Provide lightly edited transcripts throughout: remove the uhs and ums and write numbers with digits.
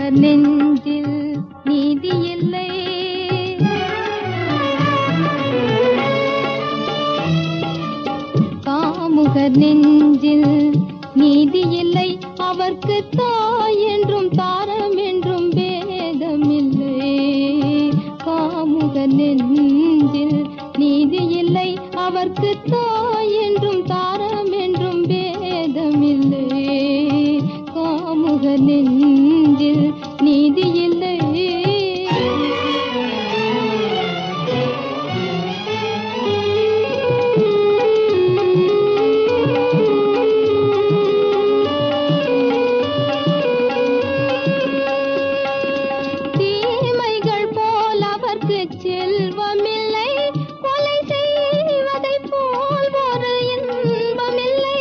காமுகர் நெஞ்சில் நீதி இல்லை. காமுகர் நெஞ்சில் நீதி இல்லை. அவர்க்கு தாய் என்றும் தாரம் என்றும் பேதமில்லை. காமுகர் நெஞ்சில் நீதி இல்லை. அவர்க்கு தாய் என்றும் தாரம் என்றும் பேதமில்லை. காமுகர் நெஞ்சில் நீதி இல்லை. தீமைகள் போல் அவர்க்கு செல்வமில்லை. கொலை செய்வதை போல் ஒரு இன்பமில்லை.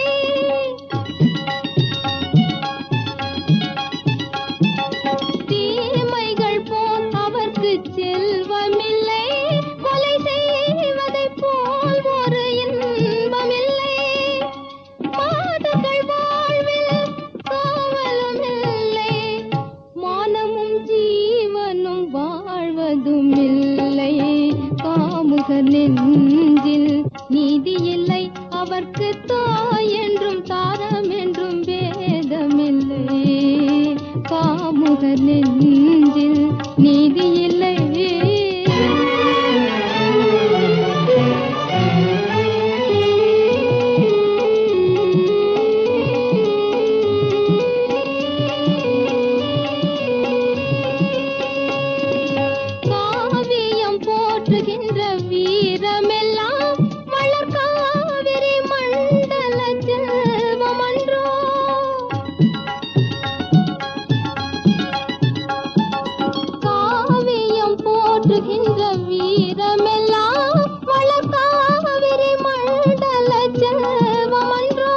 தீமைகள் போல் அவர்க்கு செல்வமில்லை. கொலை செய்வதை போல் ஒரு இன்பமில்லை. மாதர்கள் வாழ்வில் காவலும் இல்லை. மானமும் ஜீவனும் வாழ்வதும் இல்லை. காமுகர் நெஞ்சில் நீதி இல்லை. அவர்க்கு தாய் என்றும் தாரம் என்றும் பேதமில்லை. காமுகர் நெஞ்சில் நீதி இல்லை. காவியம் போற்றுகின்ற வீரமெல்லாம் வளர்காவிரி மண்டல செல்வமன்றோ. காவியம் போற்றுகின்ற வீரமெல்லாம் வளர்காவிரி மண்டல செல்வமன்றோ.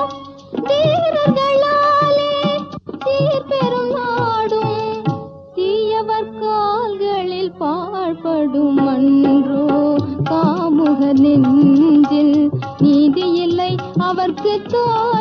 வீரர்களாலே சீர்பெறும் நாடும் தீயவர் கால்களில் பாழ்படும் அன்றோ. காமுகர் நெஞ்சில் நீதி இல்லை. அவர்க்கு தாய்